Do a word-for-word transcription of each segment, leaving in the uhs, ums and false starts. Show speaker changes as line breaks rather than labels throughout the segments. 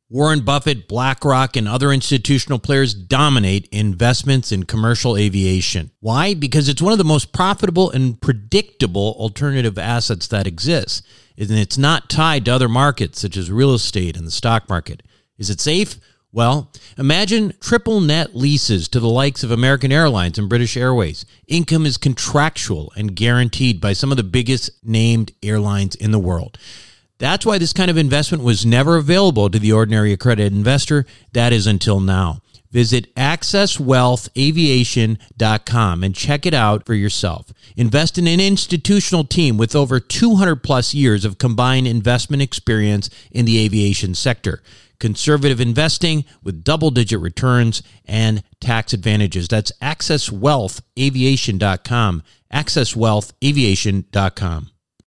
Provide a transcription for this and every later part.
Warren Buffett, BlackRock, and other institutional players dominate investments in commercial aviation. Why? Because it's one of the most profitable and predictable alternative assets that exists, and it's not tied to other markets such as real estate and the stock market. Is it safe? Well, imagine triple net leases to the likes of American Airlines and British Airways. Income is contractual and guaranteed by some of the biggest named airlines in the world. That's why this kind of investment was never available to the ordinary accredited investor. That is until now. Visit access wealth aviation dot com and check it out for yourself. Invest in an institutional team with over two hundred plus years of combined investment experience in the aviation sector. Conservative investing with double-digit returns and tax advantages. That's access wealth aviation dot com. access wealth aviation dot com.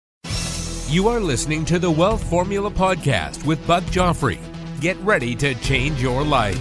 You are listening to the Wealth Formula Podcast with Buck Joffrey. Get ready to change your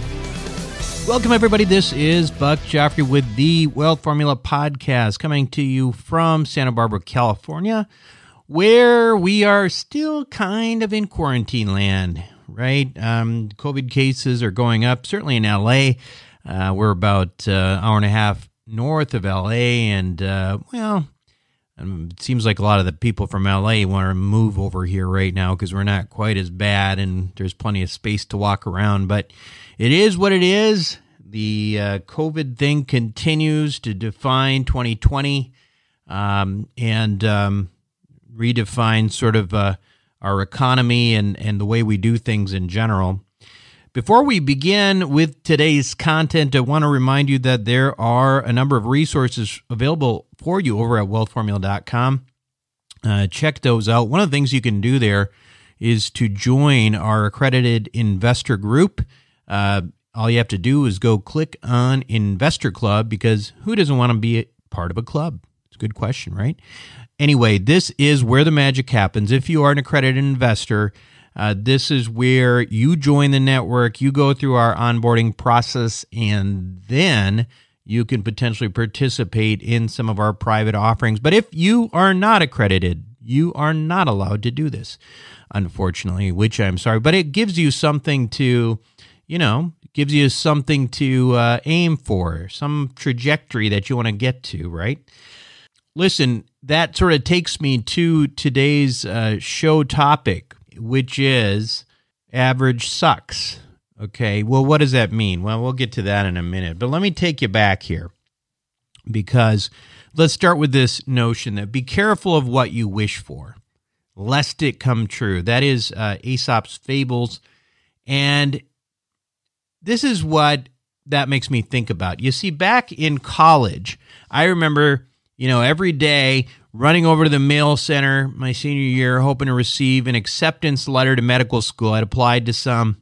life.
Welcome, everybody. This is Buck Joffrey with the Wealth Formula Podcast, coming to you from Santa Barbara, California, where we are still kind of in quarantine land, right? Um, COVID cases are going up, certainly in L A. Uh, we're about uh, an hour and a half north of L A, and, uh, well... Um, it seems like a lot of the people from L A want to move over here right now because we're not quite as bad and there's plenty of space to walk around. But it is what it is. The uh, COVID thing continues to define twenty twenty um, and um, redefine sort of uh, our economy and, and the way we do things in general. Before we begin with today's content, I want to remind you that there are a number of resources available for you over at wealth formula dot com. Uh, check those out. One of the things you can do there is to join our accredited investor group. Uh, all you have to do is go click on Investor Club, because who doesn't want to be a part of a club? It's a good question, right? Anyway, this is where the magic happens. If you are an accredited investor, Uh, this is where you join the network, you go through our onboarding process, and then you can potentially participate in some of our private offerings. But if you are not accredited, you are not allowed to do this, unfortunately, which I'm sorry. But it gives you something to, you know, gives you something to uh, aim for, some trajectory that you want to get to, right? Listen, that sort of takes me to today's uh, show topic, which is average sucks. Okay, well, what does that mean? Well, we'll get to that in a minute, but let me take you back here, because let's start with this notion that be careful of what you wish for, lest it come true. That is uh, Aesop's Fables, and this is what that makes me think about. You see, back in college, I remember, you know, every day running over to the mail center my senior year, hoping to receive an acceptance letter to medical school. I'd applied to some,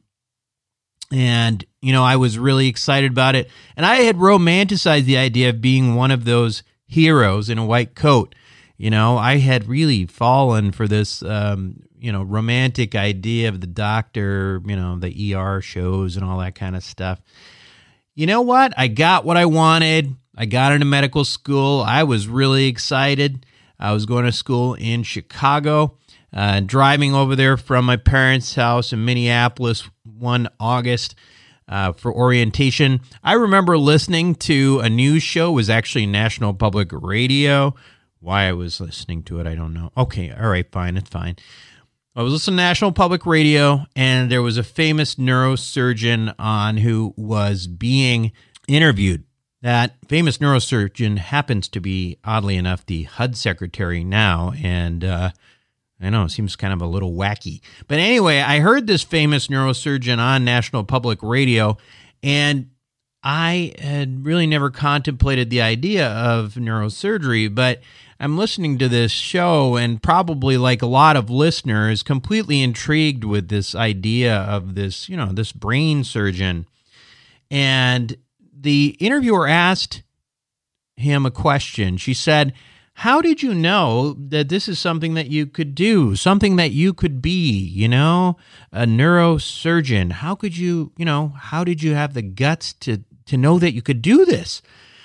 and, you know, I was really excited about it. And I had romanticized the idea of being one of those heroes in a white coat. You know, I had really fallen for this, um, you know, romantic idea of the doctor, you know, the E R shows and all that kind of stuff. You know what? I got what I wanted. I got into medical school. I was really excited. I was going to school in Chicago, uh, driving over there from my parents' house in Minneapolis one August uh, for orientation. I remember listening to a news show. It was actually National Public Radio. Why I was listening to it, I don't know. Okay, all right, fine, it's fine. I was listening to National Public Radio, and there was a famous neurosurgeon on who was being interviewed. That famous neurosurgeon happens to be, oddly enough, the H U D secretary now, and uh, I know, it seems kind of a little wacky. But anyway, I heard this famous neurosurgeon on National Public Radio, and I had really never contemplated the idea of neurosurgery, but I'm listening to this show, and probably like a lot of listeners, completely intrigued with this idea of this, you know, this brain surgeon. And the interviewer asked him a question. She said, "How did you know that this is something that you could do, something that you could be, you know, a neurosurgeon? How could you, you know, how did you have the guts to, to know that you could do this?"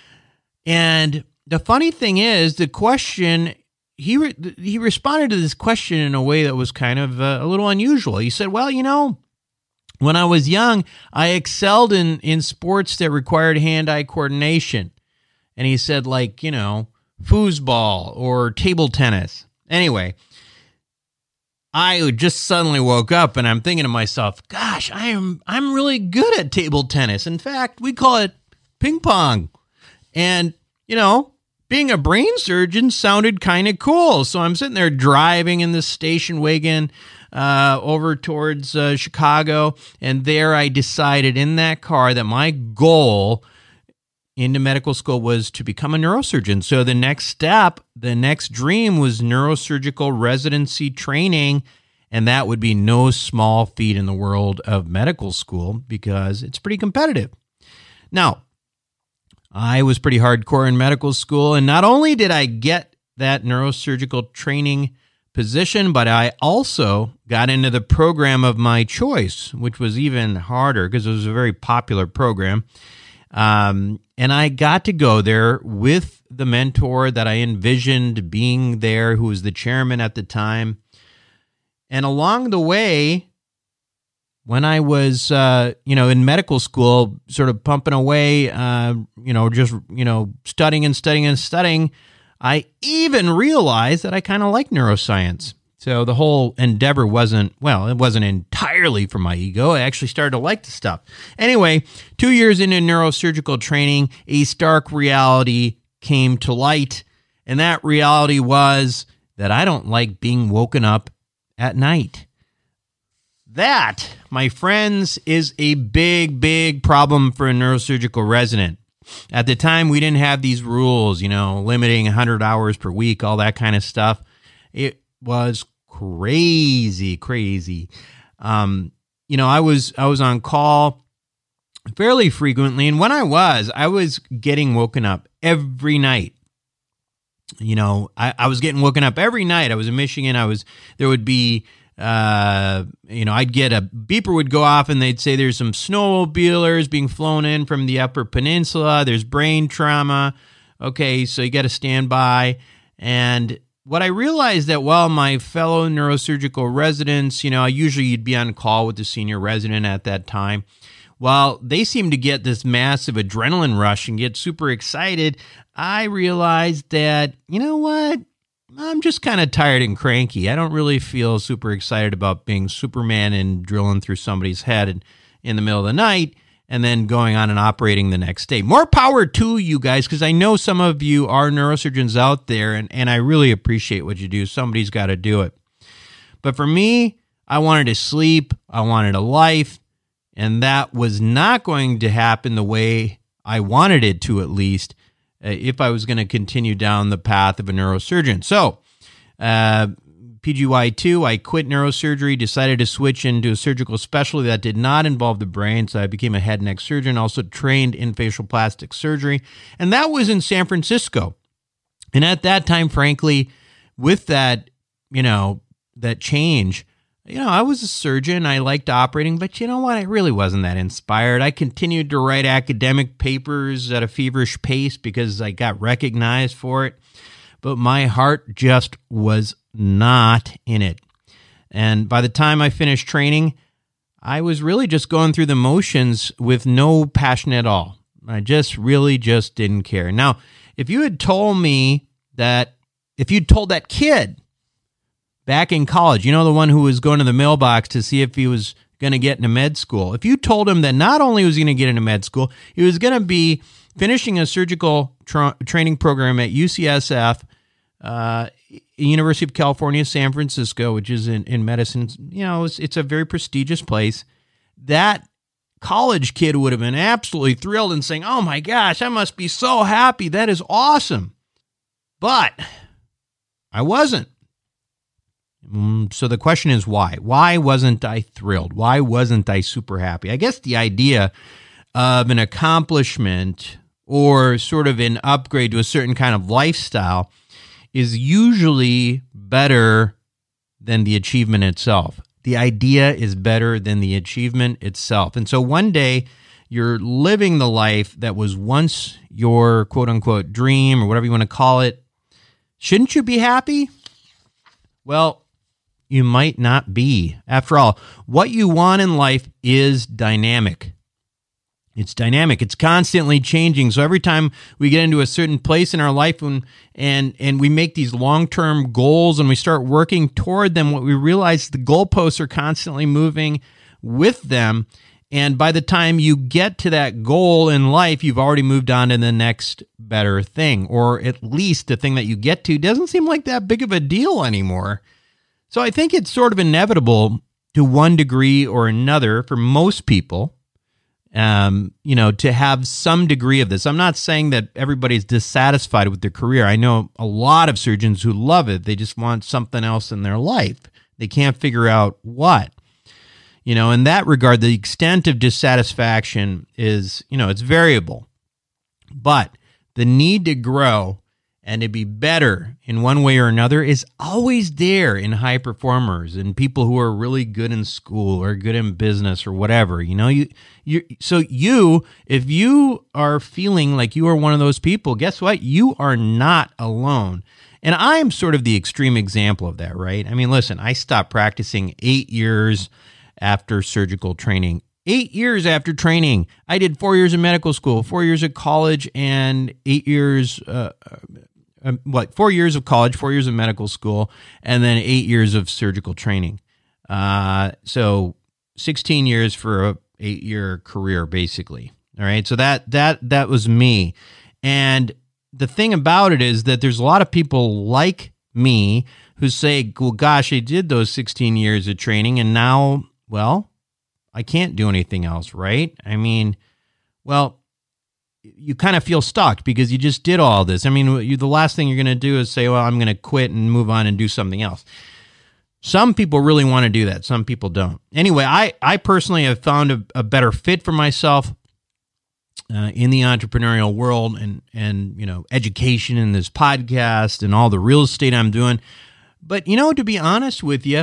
And the funny thing is, the question, he re- he responded to this question in a way that was kind of uh, a little unusual. He said, "Well, you know, When I was young, I excelled in, in sports that required hand-eye coordination. And he said, like, you know, foosball or table tennis. Anyway, I just suddenly woke up and I'm thinking to myself, gosh, I am I'm really good at table tennis. In fact, we call it ping pong. And, you know, being a brain surgeon sounded kind of cool. So I'm sitting there driving in this station wagon uh, over towards uh, Chicago. And there I decided in that car that my goal into medical school was to become a neurosurgeon. So the next step, the next dream was neurosurgical residency training. And that would be no small feat in the world of medical school because it's pretty competitive. Now, I was pretty hardcore in medical school. And not only did I get that neurosurgical training position, but I also got into the program of my choice, which was even harder because it was a very popular program. Um, and I got to go there with the mentor that I envisioned being there, who was the chairman at the time. And along the way, when I was, uh, you know, in medical school, sort of pumping away, uh, you know, just, you know, studying and studying and studying, I even realized that I kind of like neuroscience. So the whole endeavor wasn't, well, it wasn't entirely for my ego. I actually started to like the stuff. Anyway, two years into neurosurgical training, a stark reality came to light. And that reality was that I don't like being woken up at night. That, my friends, is a big, big problem for a neurosurgical resident. At the time, we didn't have these rules, you know, limiting one hundred hours per week, all that kind of stuff. It was crazy, crazy. Um, you know, I was I was on call fairly frequently, and when I was, I was getting woken up every night. You know, I, I was getting woken up every night. I was in Michigan. I was there would be, uh, you know, I'd get a beeper would go off, and they'd say there's some snowmobilers being flown in from the Upper Peninsula. There's brain trauma. Okay, so you got to stand by. And what I realized that while my fellow neurosurgical residents, you know, usually you'd be on call with the senior resident at that time. While they seemed to get this massive adrenaline rush and get super excited, I realized that, you know what? I'm just kind of tired and cranky. I don't really feel super excited about being Superman and drilling through somebody's head in, in the middle of the night and then going on and operating the next day. More power to you guys, because I know some of you are neurosurgeons out there, and, and I really appreciate what you do. Somebody's got to do it. But for me, I wanted to sleep. I wanted a life, and that was not going to happen the way I wanted it to, at least, uh, if I was going to continue down the path of a neurosurgeon. So, uh, P G Y two, I quit neurosurgery, decided to switch into a surgical specialty that did not involve the brain, so I became a head and neck surgeon, also trained in facial plastic surgery, and that was in San Francisco. And at that time, frankly, with that, you know, that change, you know, I was a surgeon, I liked operating, but you know what, I really wasn't that inspired. I continued to write academic papers at a feverish pace because I got recognized for it, but my heart just was not in it. And by the time I finished training, I was really just going through the motions with no passion at all. I just really just didn't care. Now, if you had told me that, if you'd told that kid back in college, you know, the one who was going to the mailbox to see if he was going to get into med school, if you told him that not only was he going to get into med school, he was going to be finishing a surgical tra- training program at U C S F, uh, University of California, San Francisco, which is in, in medicine, you know, it's, it's a very prestigious place. That college kid would have been absolutely thrilled and saying, oh my gosh, I must be so happy. That is awesome. But I wasn't. So the question is why? Why wasn't I thrilled? Why wasn't I super happy? I guess the idea of an accomplishment or sort of an upgrade to a certain kind of lifestyle is usually better than the achievement itself. The idea is better than the achievement itself. And so one day you're living the life that was once your quote unquote dream or whatever you want to call it. Shouldn't you be happy? Well, you might not be. After all, what you want in life is dynamic. It's dynamic. It's constantly changing. So every time we get into a certain place in our life and and and we make these long-term goals and we start working toward them, what we realize is the goalposts are constantly moving with them. And by the time you get to that goal in life, you've already moved on to the next better thing, or at least the thing that you get to doesn't seem like that big of a deal anymore. So I think it's sort of inevitable to one degree or another for most people, um, you know, to have some degree of this. I'm not saying that everybody's dissatisfied with their career. I know a lot of surgeons who love it. They just want something else in their life. They can't figure out what. You know, in that regard, the extent of dissatisfaction is, you know, it's variable. But the need to grow and to be better in one way or another is always there in high performers and people who are really good in school or good in business or whatever. You know, you you so you, if you are feeling like you are one of those people, guess what? You are not alone. And I'm sort of the extreme example of that, right? I mean, listen, I stopped practicing eight years after surgical training. Eight years after training. I did four years of medical school, four years of college, and eight years, uh, uh, what, four years of college, four years of medical school, and then eight years of surgical training. Uh, so sixteen years for a eight-year career, basically. All right, so that that that was me. And the thing about it is that there's a lot of people like me who say, well, gosh, I did those sixteen years of training, and now, well, I can't do anything else, right? I mean, well, you kind of feel stuck because you just did all this. I mean, you, the last thing you're going to do is say, well, I'm going to quit and move on and do something else. Some people really want to do that. Some people don't. Anyway, I, I personally have found a, a better fit for myself uh, in the entrepreneurial world and, and, you know, education and this podcast and all the real estate I'm doing. But, you know, to be honest with you,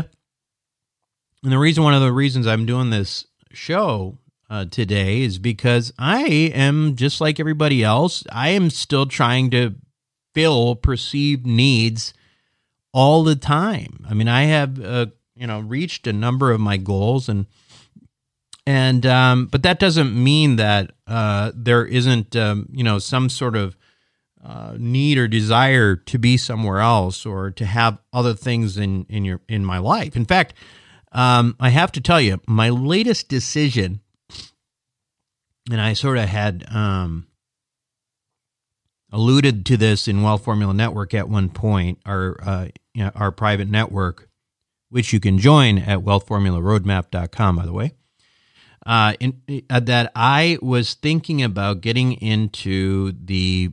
and the reason, one of the reasons I'm doing this show uh, today is because I am just like everybody else. I am still trying to fill perceived needs all the time. I mean, I have, uh, you know, reached a number of my goals, and and um, but that doesn't mean that uh, there isn't, um, you know, some sort of uh, need or desire to be somewhere else or to have other things in in your in my life. In fact, Um, I have to tell you, my latest decision, and I sort of had um, alluded to this in Wealth Formula Network at one point, our uh, you know, our private network, which you can join at wealth formula roadmap dot com, by the way, uh, in, uh, that I was thinking about getting into the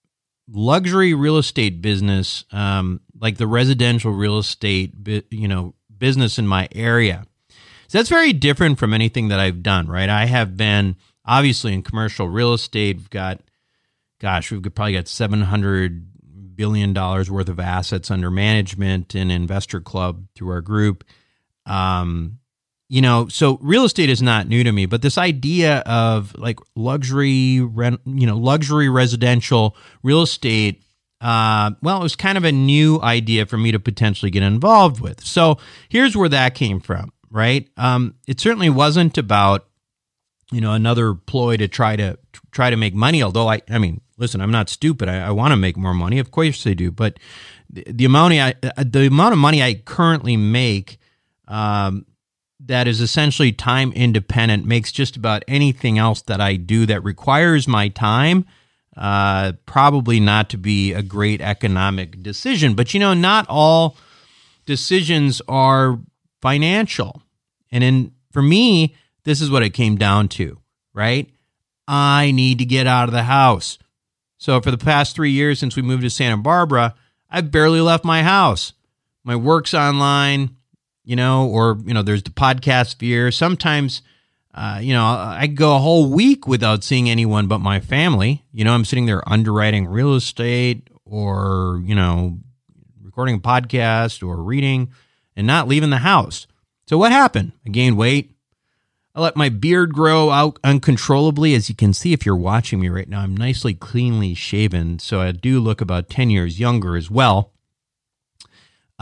luxury real estate business, um, like the residential real estate, you know, business in my area. So that's very different from anything that I've done, right? I have been obviously in commercial real estate. We've got, gosh, we've probably got seven hundred billion dollars worth of assets under management in Investor Club through our group. Um, you know, so real estate is not new to me, but this idea of like luxury, rent, you know, luxury residential real estate, Uh, well, it was kind of a new idea for me to potentially get involved with. So here's where that came from, right? Um, it certainly wasn't about, you know, another ploy to try to try to make money. Although I, I mean, listen, I'm not stupid. I, I want to make more money. Of course I do. But the, the amount I, the amount of money I currently make, um, that is essentially time independent, makes just about anything else that I do that requires my time Uh, probably not to be a great economic decision. But, you know, not all decisions are financial. And in, for me, this is what it came down to, right? I need to get out of the house. So for the past three years since we moved to Santa Barbara, I've barely left my house. My work's online, you know, or, you know, there's the podcast sphere. Sometimes Uh, you know, I go a whole week without seeing anyone but my family. You know, I'm sitting there underwriting real estate or, you know, recording a podcast or reading and not leaving the house. So what happened? I gained weight. I let my beard grow out uncontrollably. As you can see, if you're watching me right now, I'm nicely cleanly shaven. So I do look about ten years younger as well.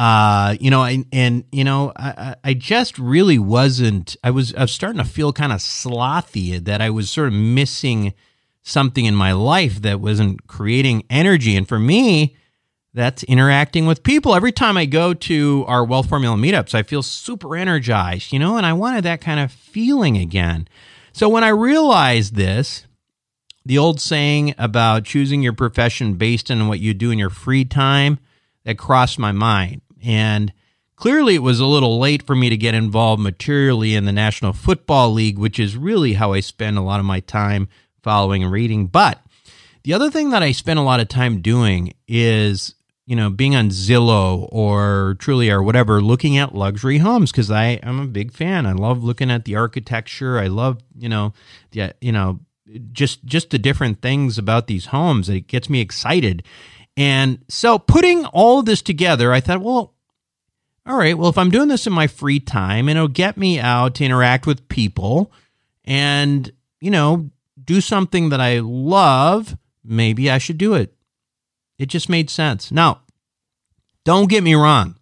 Uh, you know, and, and you know, I, I just really wasn't, I was, I was starting to feel kind of slothy, that I was sort of missing something in my life that wasn't creating energy. And for me, that's interacting with people. Every time I go to our Wealth Formula meetups, I feel super energized, you know, and I wanted that kind of feeling again. So when I realized this, the old saying about choosing your profession based on what you do in your free time, that crossed my mind. And clearly it was a little late for me to get involved materially in the National Football League, which is really how I spend a lot of my time following and reading. But the other thing that I spend a lot of time doing is, you know, being on Zillow or Trulia or whatever, looking at luxury homes, because I am a big fan. I love looking at the architecture. I love, you know, the, you know, just just the different things about these homes. It gets me excited. And so putting all of this together, I thought, well, all right, well, if I'm doing this in my free time and it'll get me out to interact with people and, you know, do something that I love, maybe I should do it. It just made sense. Now, don't get me wrong.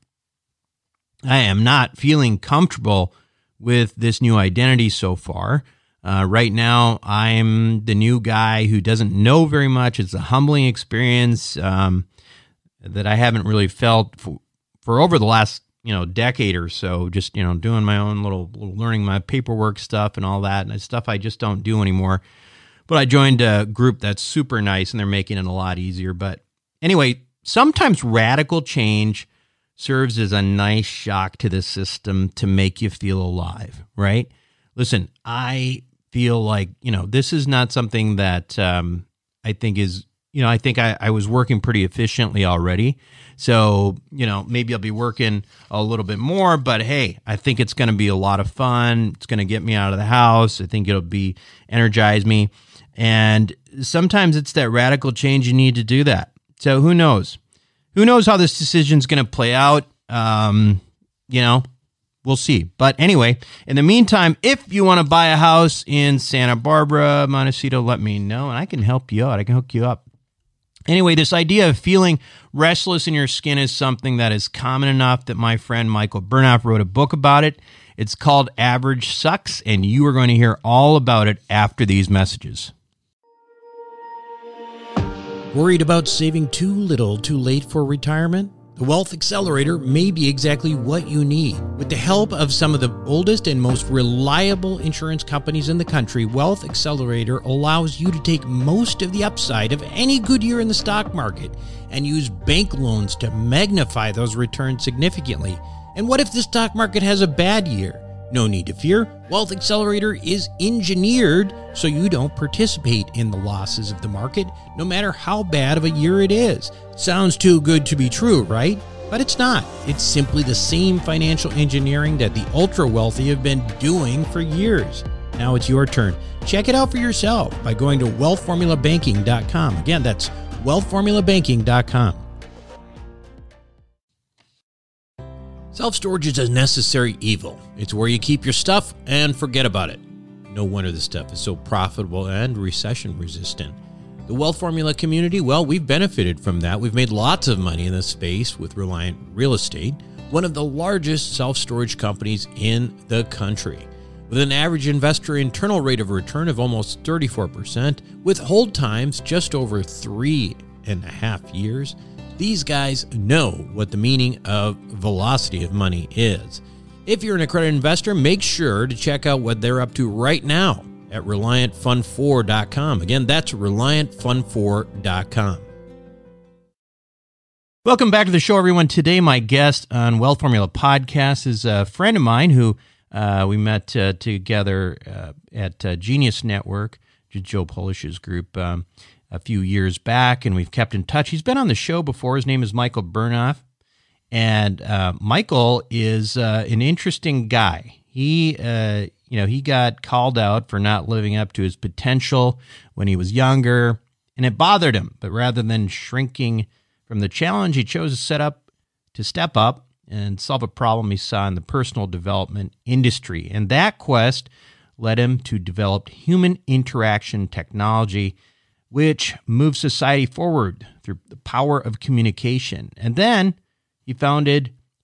I am not feeling comfortable with this new identity so far. Uh, right now, I'm the new guy who doesn't know very much. It's a humbling experience um, that I haven't really felt for, for over the last, you know, decade or so. Just, you know, doing my own little, little learning my paperwork stuff and all that, and stuff I just don't do anymore. But I joined a group that's super nice, and they're making it a lot easier. But anyway, sometimes radical change serves as a nice shock to the system to make you feel alive, right? Listen, I feel like, you know, this is not something that um, I think is, you know, I think I, I was working pretty efficiently already. So, you know, maybe I'll be working a little bit more, but hey, I think it's going to be a lot of fun. It's going to get me out of the house. I think it'll be energize me. And sometimes it's that radical change you need to do that. So who knows? Who knows how this decision is going to play out? Um, you know, we'll see. But anyway, in the meantime, if you want to buy a house in Santa Barbara, Montecito, let me know, and I can help you out. I can hook you up. Anyway, this idea of feeling restless in your skin is something that is common enough that my friend Michael Bernoff wrote a book about it. It's called Average Sucks, and you are going to hear all about it after these messages.
Worried about saving too little too late for retirement? The Wealth Accelerator may be exactly what you need. With the help of some of the oldest and most reliable insurance companies in the country, Wealth Accelerator allows you to take most of the upside of any good year in the stock market and use bank loans to magnify those returns significantly. And what if the stock market has a bad year? No need to fear. Wealth Accelerator is engineered so you don't participate in the losses of the market, no matter how bad of a year it is. Sounds too good to be true, right? But it's not. It's simply the same financial engineering that the ultra-wealthy have been doing for years. Now it's your turn. Check it out for yourself by going to wealth formula banking dot com. Again, that's wealth formula banking dot com. Self-storage is a necessary evil. It's where you keep your stuff and forget about it. No wonder this stuff is so profitable and recession-resistant. The Wealth Formula community, well, we've benefited from that. We've made lots of money in this space with Reliant Real Estate, one of the largest self-storage companies in the country. With an average investor internal rate of return of almost thirty-four percent, with hold times just over three and a half years, these guys know what the meaning of velocity of money is. If you're an accredited investor, make sure to check out what they're up to right now at reliant fund four dot com. Again, that's reliant fund four dot com.
Welcome back to the show, everyone. Today, my guest on Wealth Formula Podcast is a friend of mine who uh, we met uh, together uh, at uh, Genius Network, Joe Polish's group, um, a few years back, and we've kept in touch. He's been on the show before. His name is Michael Bernoff, and uh, Michael is uh, an interesting guy. He, uh, you know, he got called out for not living up to his potential when he was younger, and it bothered him. But rather than shrinking from the challenge, he chose to set up to step up and solve a problem he saw in the personal development industry. And that quest led him to develop human interaction technology, which moves society forward through the power of communication. And then he founded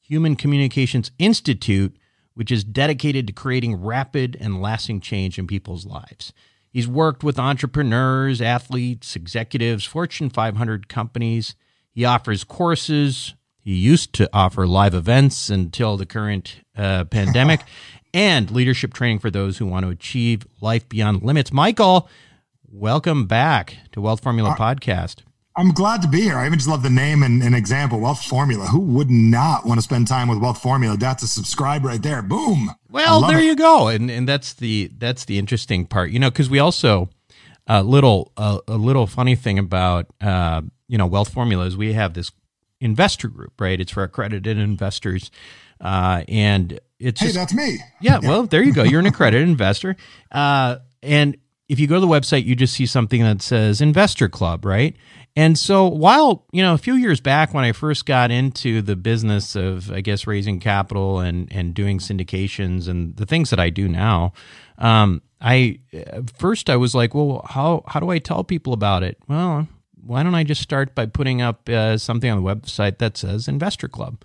Human Communications Institute, which is dedicated to creating rapid and lasting change in people's lives. He's worked with entrepreneurs, athletes, executives, Fortune five hundred companies. He offers courses. He used to offer live events until the current uh, pandemic and leadership training for those who want to achieve life beyond limits. Michael, welcome back to Wealth Formula uh, Podcast.
I'm glad to be here. I even just love the name and, and example, Wealth Formula. Who would not want to spend time with Wealth Formula? That's a subscribe right there. Boom.
Well, there it. you go. And and that's the that's the interesting part, you know, because we also a uh, little uh, a little funny thing about uh, you know Wealth Formula is we have this investor group, right? It's for accredited investors, uh, and it's
hey,
just,
that's me.
Yeah, yeah. Well, there you go. You're an accredited investor, uh, and if you go to the website, you just see something that says Investor Club, right? And so while, you know, a few years back when I first got into the business of, I guess, raising capital and, and doing syndications and the things that I do now, um, I first I was like, well, how how do I tell people about it? Well, why don't I just start by putting up uh, something on the website that says Investor Club?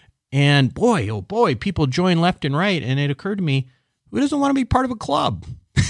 And boy, oh boy, people join left and right. And it occurred to me, who doesn't want to be part of a club?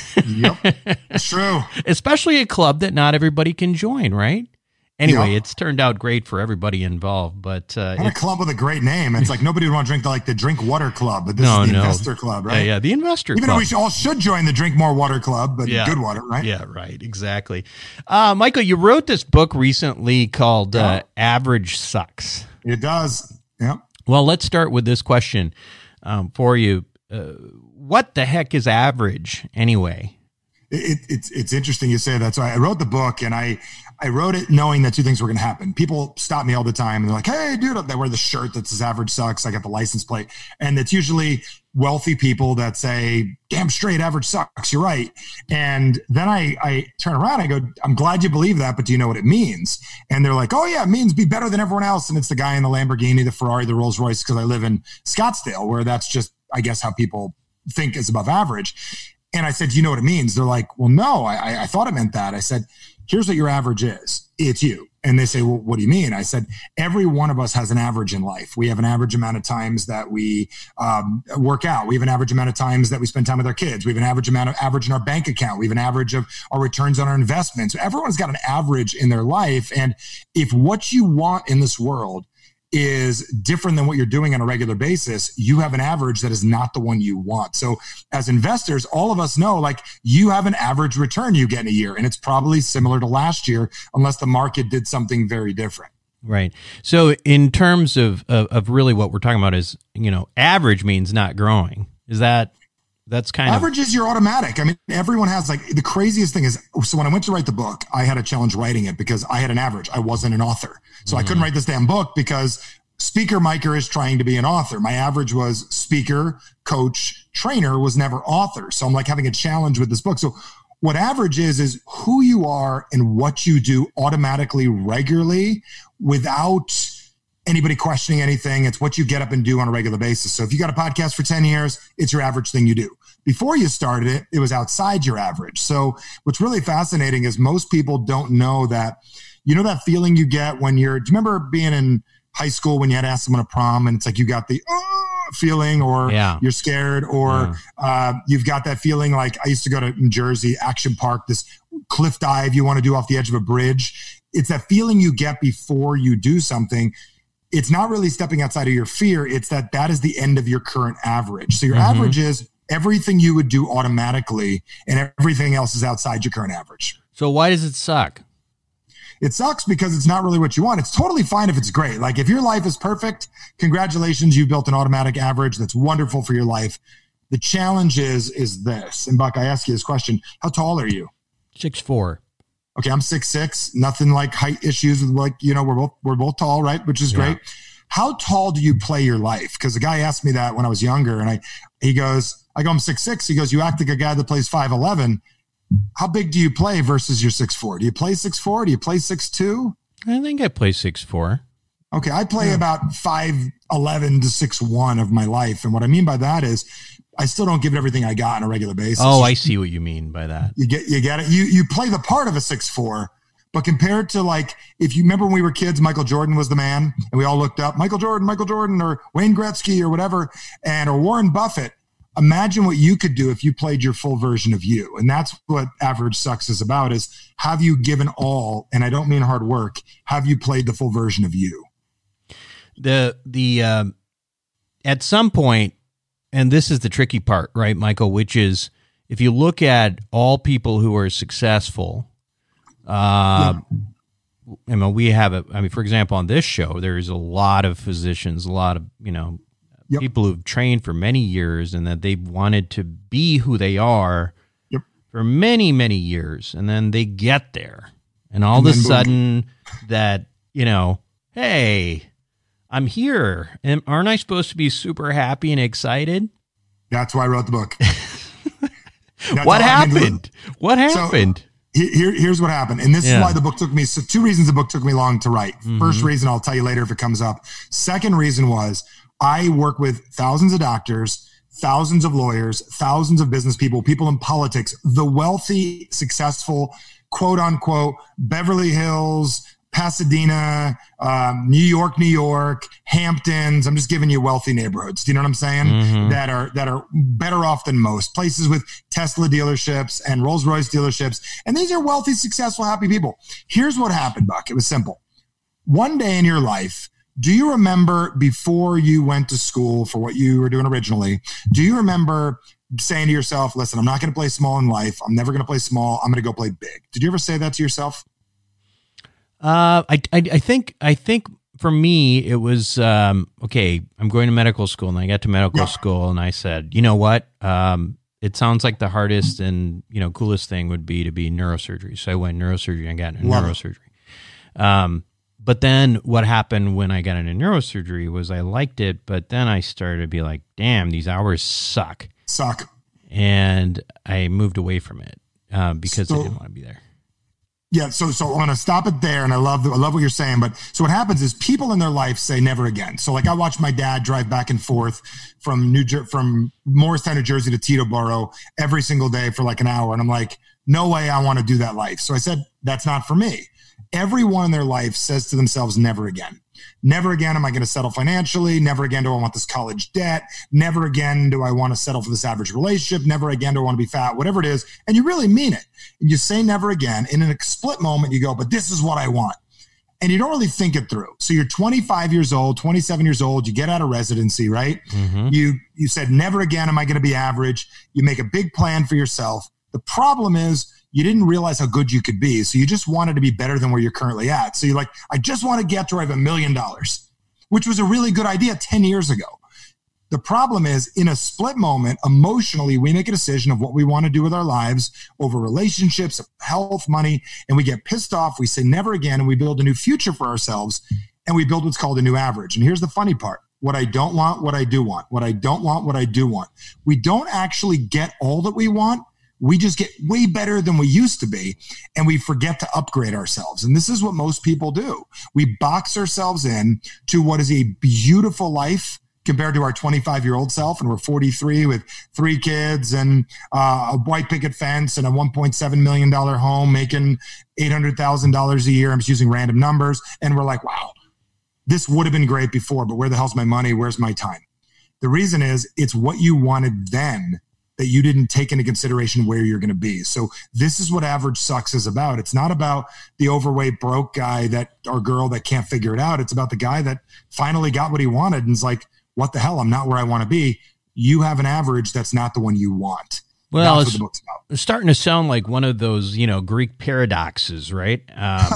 Yep, it's true.
Especially a club that not everybody can join, right? Anyway,
yep.
It's turned out great for everybody involved, but uh,
and a club with a great name. It's like nobody would want to drink the, like the Drink Water Club, but this
no,
is the
no.
Investor Club, right?
Yeah, yeah, the Investor
Even
Club.
Even though we all should join the Drink More Water Club, but yeah. good water, right?
Yeah, right, exactly. Uh, Michael, you wrote this book recently called uh, Average Sucks.
It does, yeah.
Well, let's start with this question um, for you. Uh, what the heck is average anyway?
It, it's it's interesting you say that. So I wrote the book, and I I wrote it knowing that two things were going to happen. People stop me all the time, and they're like, "Hey, dude," they wear the shirt that says "Average Sucks." I got the license plate, and it's usually wealthy people that say, "Damn straight, average sucks." You're right. And then I I turn around, I go, "I'm glad you believe that, but do you know what it means?" And they're like, "Oh yeah, it means be better than everyone else." And it's the guy in the Lamborghini, the Ferrari, the Rolls Royce, because I live in Scottsdale, where that's just, I guess, how people think is above average. And I said, do you know what it means? They're like, well, no, I, I thought it meant that. I said, here's what your average is. It's you. And they say, well, what do you mean? I said, every one of us has an average in life. We have an average amount of times that we um, work out. We have an average amount of times that we spend time with our kids. We have an average amount of average in our bank account. We have an average of our returns on our investments. Everyone's got an average in their life. And if what you want in this world is different than what you're doing on a regular basis, you have an average that is not the one you want. So as investors, all of us know, like, you have an average return you get in a year, and it's probably similar to last year unless the market did something very different.
Right. So in terms of, of, of really what we're talking about is, you know, average means not growing. Is that, that's kind
of... Average is your automatic. I mean, everyone has, like, the craziest thing is, so when I went to write the book, I had a challenge writing it because I had an average. I wasn't an author. So mm-hmm. I couldn't write this damn book because Speaker Miker is trying to be an author. My average was speaker, coach, trainer, was never author. So I'm like having a challenge with this book. So what average is, is who you are and what you do automatically, regularly, without anybody questioning anything. It's what you get up and do on a regular basis. So if you got a podcast for ten years, it's your average thing you do. Before you started it, it was outside your average. So what's really fascinating is most people don't know that, you know, that feeling you get when you're, do you remember being in high school when you had to ask someone to prom and it's like you got the uh, feeling, or
yeah.
you're scared, or yeah. uh, you've got that feeling like, I used to go to New Jersey, Action Park, this cliff dive you want to do off the edge of a bridge. It's that feeling you get before you do something. It's not really stepping outside of your fear. It's that that is the end of your current average. So your mm-hmm. average is everything you would do automatically, and everything else is outside your current average.
So why does it suck?
It sucks because it's not really what you want. It's totally fine if it's great. Like, if your life is perfect, congratulations, you built an automatic average. That's wonderful for your life. The challenge is, is this. And Buck, I ask you this question. How tall are you?
six foot four.
Okay, I'm six foot six. Nothing like height issues with, like, you know, we're both we're both tall, right? Which is yeah. great. How tall do you play your life? Because the guy asked me that when I was younger, and I he goes, I go, I'm six foot six. He goes, you act like a guy that plays five eleven. How big do you play versus your six foot four? Do you play six foot four? Do you play six foot two?
I think I play six foot four.
Okay, I play yeah. about five eleven to six one of my life. And what I mean by that is I still don't give it everything I got on a regular basis.
Oh, I see what you mean by that.
You get you get it. You you play the part of a six foot four, But compared to like, if you remember when we were kids, Michael Jordan was the man and we all looked up Michael Jordan, Michael Jordan, or Wayne Gretzky or whatever, and or Warren Buffett. Imagine what you could do if you played your full version of you. And that's what Average Sucks is about, is have you given all, and I don't mean hard work, have you played the full version of you?
The, the, um, at some point, and this is the tricky part, right, Michael, which is if you look at all people who are successful, uh, yeah. I mean, we have a, I mean, for example, on this show, there's a lot of physicians, a lot of, you know, Yep. people who've trained for many years and that they've wanted to be who they are yep. for many, many years. And then they get there and all and of a sudden boom. that, you know, hey, I'm here. And aren't I supposed to be super happy and excited?
That's why I wrote the book.
What happened? I mean, what happened?
So, Here, here's what happened. And this yeah. is why the book took me. So two reasons the book took me long to write. Mm-hmm. First reason, I'll tell you later if it comes up. Second reason was I work with thousands of doctors, thousands of lawyers, thousands of business people, people in politics, the wealthy, successful, quote unquote, Beverly Hills, Pasadena, um, New York, New York, Hamptons. I'm just giving you wealthy neighborhoods. Do you know what I'm saying? Mm-hmm. That are, that are better off than most places with Tesla dealerships and Rolls Royce dealerships. And these are wealthy, successful, happy people. Here's what happened, Buck. It was simple. One day in your life, do you remember before you went to school for what you were doing originally, do you remember saying to yourself, listen, I'm not going to play small in life. I'm never going to play small. I'm going to go play big. Did you ever say that to yourself?
Uh, I, I, I think, I think for me, it was, um, okay, I'm going to medical school, and I got to medical yeah. school and I said, you know what? Um, it sounds like the hardest and, you know, coolest thing would be to be neurosurgery. So I went neurosurgery and got into Love neurosurgery. It. Um, But then what happened when I got into neurosurgery was I liked it, but then I started to be like, damn, these hours suck.
Suck.
And I moved away from it uh, because so, I didn't want to be there.
Yeah, so so I'm going to stop it there, and I love I love what you're saying. But so what happens is people in their life say never again. So like I watched my dad drive back and forth from New Jer- from Morristown, New Jersey to Teterboro every single day for like an hour. And I'm like, no way I want to do that life. So I said, that's not for me. Everyone in their life says to themselves, never again. Never again am I going to settle financially. Never again do I want this college debt. Never again do I want to settle for this average relationship. Never again do I want to be fat, whatever it is. And you really mean it. And you say never again. In a split moment, you go, but this is what I want. And you don't really think it through. So you're twenty-five years old, twenty-seven years old. You get out of residency, right? Mm-hmm. You, you said, never again am I going to be average. You make a big plan for yourself. The problem is, you didn't realize how good you could be. So you just wanted to be better than where you're currently at. So you're like, I just want to get to where I have a million dollars, which was a really good idea ten years ago. The problem is in a split moment, emotionally, we make a decision of what we want to do with our lives over relationships, health, money, and we get pissed off. We say never again, and we build a new future for ourselves, and we build what's called a new average. And here's the funny part. What I don't want, what I do want. What I don't want, what I do want. We don't actually get all that we want. We just get way better than we used to be, and we forget to upgrade ourselves. And this is what most people do. We box ourselves in to what is a beautiful life compared to our twenty-five-year-old self, and we're forty-three with three kids and uh, a white picket fence and a one point seven million dollars home making eight hundred thousand dollars a year. I'm just using random numbers. And we're like, wow, this would have been great before, but where the hell's my money? Where's my time? The reason is it's what you wanted then that you didn't take into consideration where you're going to be. So this is what Average Sucks is about. It's not about the overweight broke guy that or girl that can't figure it out. It's about the guy that finally got what he wanted and is like, what the hell? I'm not where I want to be. You have an average that's not the one you want.
Well, it's, it's starting to sound like one of those, you know, Greek paradoxes, right? Um,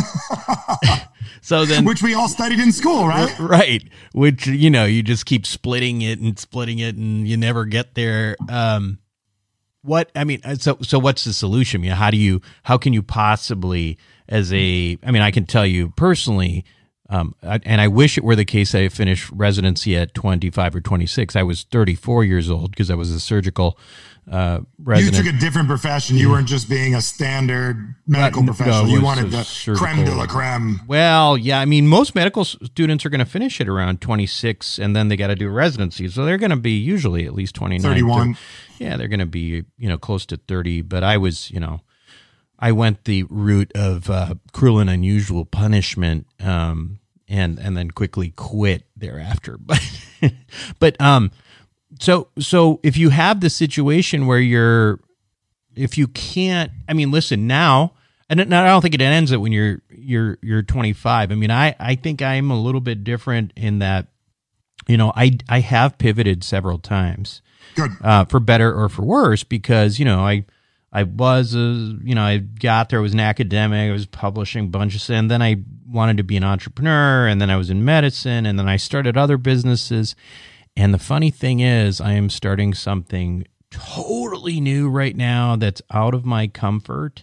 so then,
which we all studied in school, right?
Right. Which, you know, you just keep splitting it and splitting it, and you never get there. Um, what I mean, so so what's the solution? I mean, how do you, how can you possibly, as a, I mean, I can tell you personally. Um, and I wish it were the case that I finished residency at twenty-five or twenty-six. I was thirty-four years old because I was a surgical uh, resident.
You took a different profession. You weren't just being a standard medical Not, professional. No, you wanted the surgical. Creme de la creme.
Well, yeah. I mean, most medical students are going to finish it around twenty-six, and then they got to do residency. So they're going to be usually at least twenty-nine.
thirty-one.
thirty, yeah, they're going to be, you know, close to thirty. But I was, you know, I went the route of uh, cruel and unusual punishment, um, and and then quickly quit thereafter. But but um, so so if you have the situation where you're, if you can't, I mean, listen now, and I don't think it ends it when you're you're you're twenty-five. I mean, I I think I'm a little bit different in that, you know, I I have pivoted several times,
Good.
Uh, for better or for worse, because you know I. I was, a, you know, I got there, I was an academic, I was publishing a bunch of, and then I wanted to be an entrepreneur, and then I was in medicine, and then I started other businesses. And the funny thing is, I am starting something totally new right now that's out of my comfort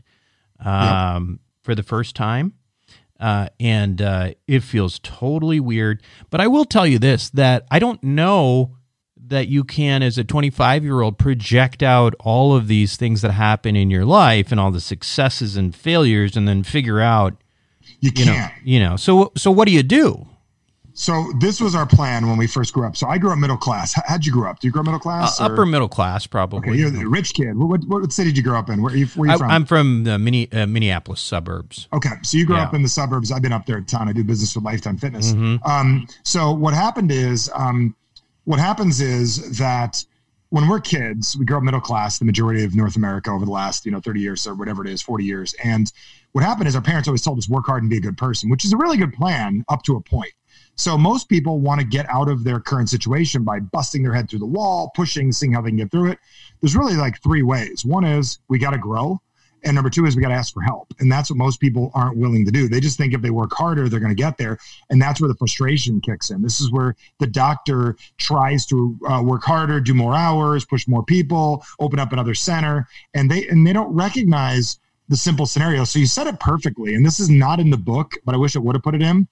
um, yep. for the first time. Uh, and uh, it feels totally weird. But I will tell you this, that I don't know that you can, as a twenty-five-year-old, project out all of these things that happen in your life and all the successes and failures, and then figure out,
you,
you
can't.
know, you know. So, so what do you do?
So this was our plan when we first grew up. So I grew up middle class. How'd you grow up? Do you grow up middle class?
Uh, upper middle class, probably.
Okay, you're the rich kid. What, what, what city did you grow up in? Where are you, where are you
I,
from?
I'm from the mini, uh, Minneapolis suburbs.
Okay, so you grew
Yeah.
up in the suburbs. I've been up there a ton. I do business with Lifetime Fitness.
Mm-hmm.
Um, so what happened is, um, what happens is that when we're kids, we grow up middle class, the majority of North America over the last, you know, thirty years or whatever it is, forty years. And what happened is our parents always told us work hard and be a good person, which is a really good plan up to a point. So most people want to get out of their current situation by busting their head through the wall, pushing, seeing how they can get through it. There's really like three ways. One is we got to grow. And number two is we got to ask for help. And that's what most people aren't willing to do. They just think if they work harder, they're going to get there. And that's where the frustration kicks in. This is where the doctor tries to uh, work harder, do more hours, push more people, open up another center. And they, and they don't recognize the simple scenario. So you said it perfectly. And this is not in the book, but I wish I would have put it in.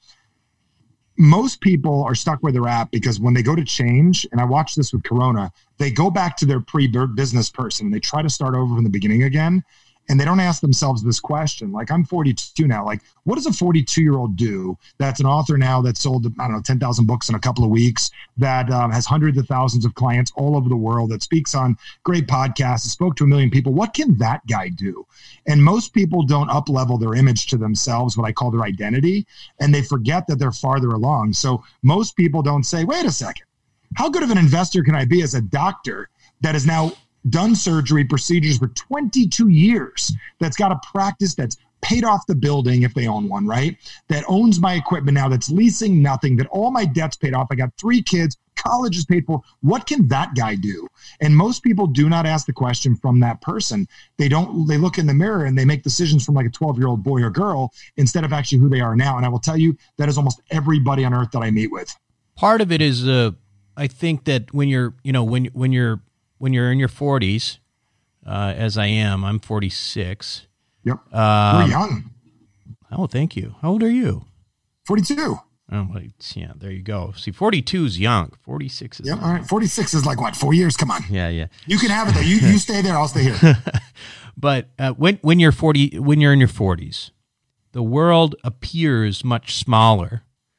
Most people are stuck where they're at because when they go to change, and I watched this with Corona, they go back to their pre-business person. They try to start over from the beginning again. And they don't ask themselves this question. Like, I'm forty-two now. Like, what does a forty-two-year-old do that's an author now that sold, I don't know, ten thousand books in a couple of weeks, that um, has hundreds of thousands of clients all over the world, that speaks on great podcasts, spoke to a million people? What can that guy do? And most people don't up-level their image to themselves, what I call their identity, and they forget that they're farther along. So most people don't say, wait a second, how good of an investor can I be as a doctor that is now done surgery procedures for twenty-two years, that's got a practice that's paid off the building if they own one, right? That owns my equipment now, that's leasing nothing, that all my debts paid off. I got three kids, college is paid for. What can that guy do? And most people do not ask the question from that person. They don't, they look in the mirror and they make decisions from like a twelve-year-old boy or girl instead of actually who they are now. And I will tell you, that is almost everybody on earth that I meet with.
Part of it is, uh, I think that when you're, you know, when when you're when you're in your forties, uh, as I am, I'm forty-six.
Yep.
Um,
We're young.
Oh, thank you. How old are you?
forty-two.
Oh, well, yeah, there you go. See, forty-two is young. forty-six is
Yep.
young.
All right. forty-six is like what? Four years? Come on.
Yeah, yeah.
You can have it there. You you stay there. I'll stay here.
But uh, when when you're forty, when you're in your forties, the world appears much smaller.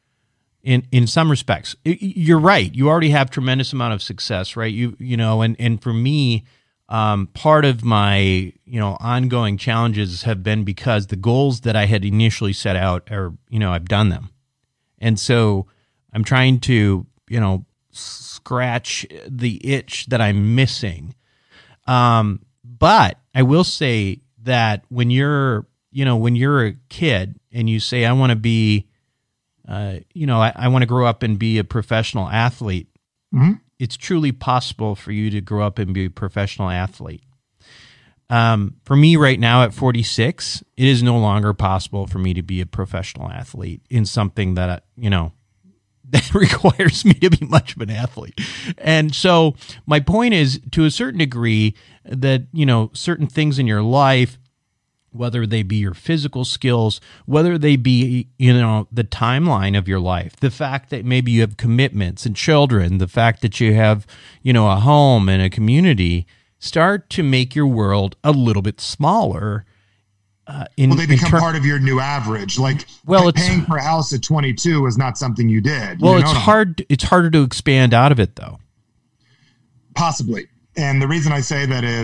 In in some respects, you're right. You already have tremendous amount of success, right? You you know, and and for me, um, part of my you know ongoing challenges have been because the goals that I had initially set out are you know I've done them, and so I'm trying to you know scratch the itch that I'm missing. Um, but I will say that when you're you know when you're a kid and you say I want to be Uh, you know, I, I want to grow up and be a professional athlete.
Mm-hmm.
It's truly possible for you to grow up and be a professional athlete. Um, for me right now at forty-six, it is no longer possible for me to be a professional athlete in something that, you know, that requires me to be much of an athlete. And so my point is, to a certain degree, that, you know, certain things in your life, whether they be your physical skills, whether they be, you know, the timeline of your life, the fact that maybe you have commitments and children, the fact that you have, you know, a home and a community, start to make your world a little bit smaller. Uh, in,
well, they become
ter-
part of your new average. Like,
well, it's,
paying for a house at twenty-two is not something you did.
Well,
you
it's
know?
hard. It's harder to expand out of it, though.
Possibly. And the reason I say that is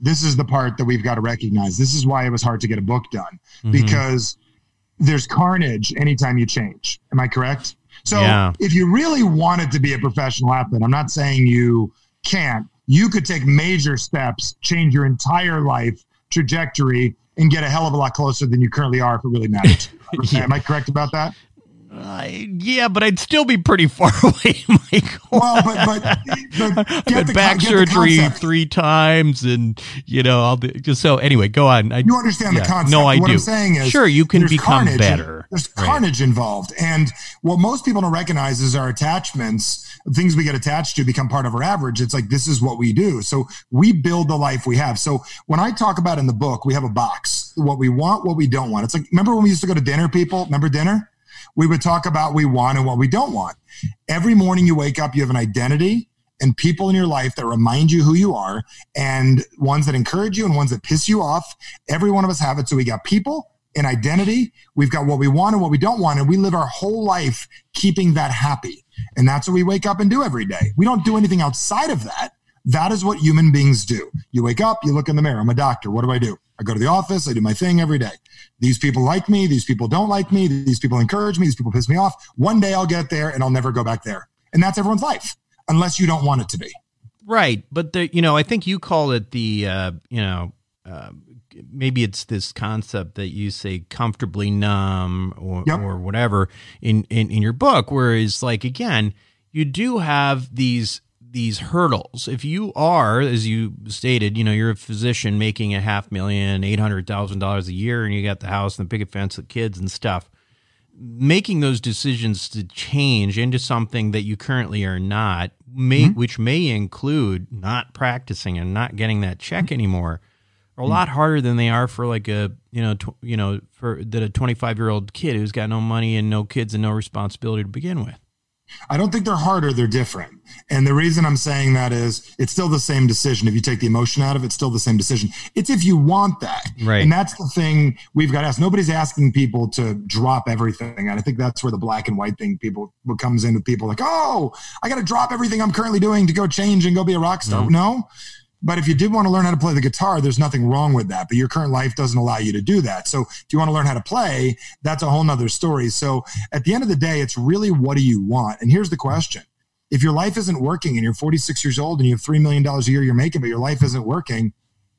this is the part that we've got to recognize. This is why it was hard to get a book done,
Mm-hmm.
because there's carnage anytime you change. Am I correct? So
Yeah.
if you really wanted to be a professional athlete, I'm not saying you can't, you could take major steps, change your entire life trajectory, and get a hell of a lot closer than you currently are if it really matters.
Yeah.
Am I correct about that?
Uh, yeah, but I'd still be pretty far away, Michael.
Well, but but, but
I've
get
had
the,
back
get the
surgery
concept.
three times, and you know, I'll be, just so anyway. Go on. I,
You understand
yeah.
the concept.
No, I
what
do.
I'm saying is,
Sure, you can
there's
become
carnage,
better.
There's
Right.
carnage involved, and what most people don't recognize is our attachments. Things we get attached to become part of our average. It's like, this is what we do. So we build the life we have. So when I talk about in the book, we have a box, what we want, what we don't want. It's like, remember when we used to go to dinner, people? Remember dinner? We would talk about we want and what we don't want. Every morning you wake up, you have an identity and people in your life that remind you who you are, and ones that encourage you and ones that piss you off. Every one of us have it. So we got people, an identity. We've got what we want and what we don't want. And we live our whole life keeping that happy. And that's what we wake up and do every day. We don't do anything outside of that. That is what human beings do. You wake up, you look in the mirror. I'm a doctor. What do I do? I go to the office. I do my thing every day. These people like me. These people don't like me. These people encourage me. These people piss me off. One day I'll get there and I'll never go back there. And that's everyone's life, unless you don't want it to be.
Right, but the you know, I think you call it the uh, you know, uh, maybe it's this concept that you say comfortably numb or
Yep.
or whatever in, in in your book, whereas like again, you do have these these hurdles. If you are, as you stated, you know, you're a physician making a half million, eight hundred thousand dollars a year, and you got the house and the picket fence, the kids and stuff. Making those decisions to change into something that you currently are not, may
Mm-hmm.
which may include not practicing and not getting that check anymore, are a lot harder than they are for like a you know tw- you know for that a twenty-five year old kid who's got no money and no kids and no responsibility to begin with.
I don't think they're harder. They're different. And the reason I'm saying that is it's still the same decision. If you take the emotion out of it, it's still the same decision. It's if you want that.
Right.
And that's the thing we've got to ask. Nobody's asking people to drop everything. And I think that's where the black and white thing people what comes in with people like, oh, I got to drop everything I'm currently doing to go change and go be a rock star.
Mm-hmm.
No. But if you did want to learn how to play the guitar, there's nothing wrong with that. But your current life doesn't allow you to do that. So if you want to learn how to play, that's a whole nother story. So at the end of the day, it's really, what do you want? And here's the question. If your life isn't working and you're forty-six years old and you have three million dollars a year you're making, but your life isn't working,